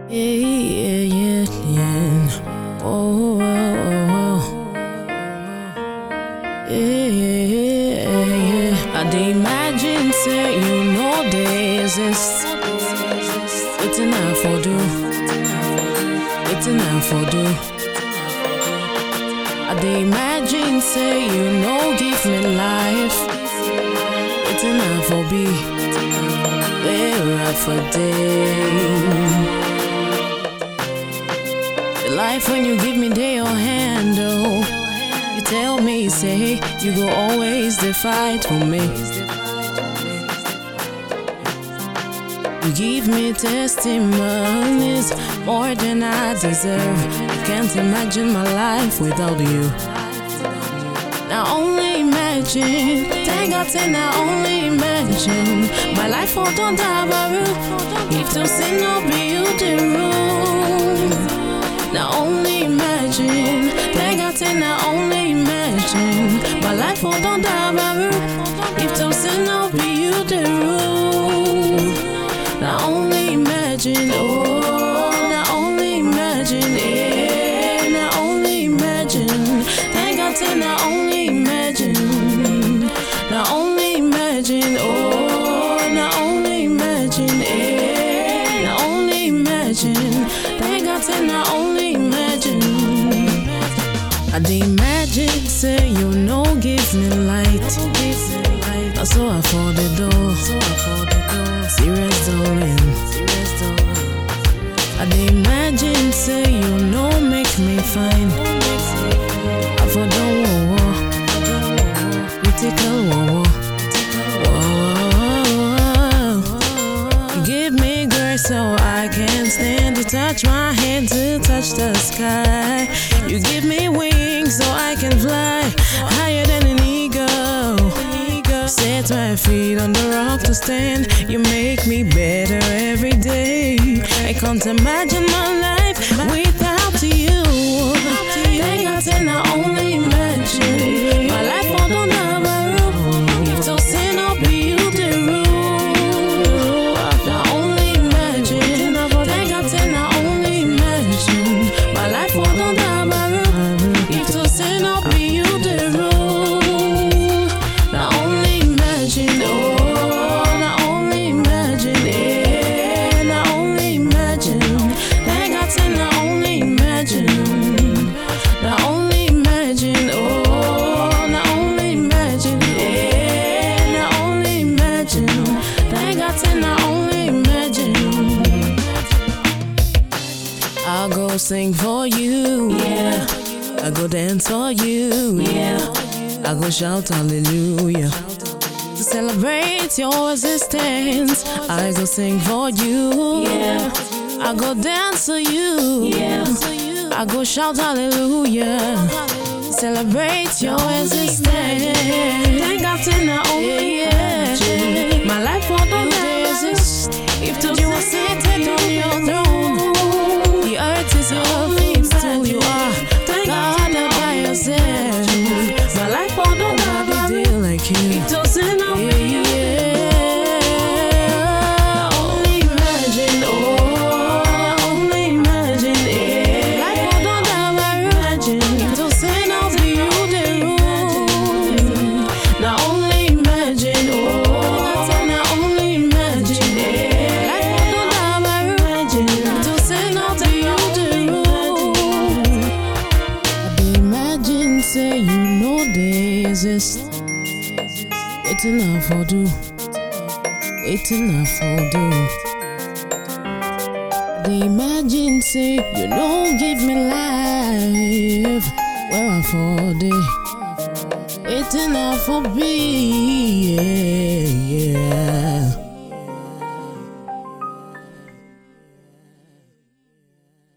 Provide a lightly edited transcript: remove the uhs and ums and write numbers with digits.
Yeah. Oh, yeah. I dey imagine say you know they exist. Waiting I for do. Waiting I for do. I dey imagine say you know give me life. Waiting I for be. Where I for day. The life when you give me day your hand, oh. You tell me, say, you go always dey fight for me. You give me testimonies, more than I deserve. I can't imagine my life without you. Now only imagine, thank God say now only imagine. My life for don't have a roof, if to say no be you the rule. Now only imagine, thank God say now only imagine. My life for don't have a roof, if to say no be you the rule. Now only imagine, oh, now only imagine, yeah, now only imagine. Thank God say now only imagine, now only imagine, oh, now only imagine, yeah, now only imagine. Thank God say now only imagine. I dey imagine say you know give me light. Now so I for the door, serious darling. I dey imagine say you know make me fine. I for don't critical You give me grace so I can stand to touch my hand to touch the sky. You give me wings so I can fly higher than an eagle. Set my feet on the rock to stand. You make me better every day. I can't imagine my life without you. Thank God say now only imagine. My life for don't have a roof, if to say no be you the rule. Now only imagine. Thank God say now only imagine. My life for don't have a roof, if to say no be you the rule. Now only imagine, oh, now only imagine, yeah, now only imagine. Thank God say now only imagine, now only imagine, oh, now only imagine, yeah, now only imagine. Thank God say now only imagine. I'll go sing for you, yeah. I go dance for you, yeah. I go shout hallelujah to celebrate your existence. I go sing for you, yeah. I go dance for you, yeah. I go shout hallelujah, celebrate your existence. Thank God say now only imagine. My life for don't exist if to you are seated on your throne. The earth is your feet, still you are God all by yourself. My life for nobody deal like you. It doesn't know me, yeah. Only imagine, oh, only imagine, yeah. Life for don't imagine. It doesn't know me, you the rule. Now only imagine, oh, now only imagine, yeah. Life for don't imagine. It doesn't know me, you the rule. I dey imagine say you know they exist. Waiting I for do, waiting I for do. They imagine say you don't give me life, where I for day. Waiting I for be, yeah.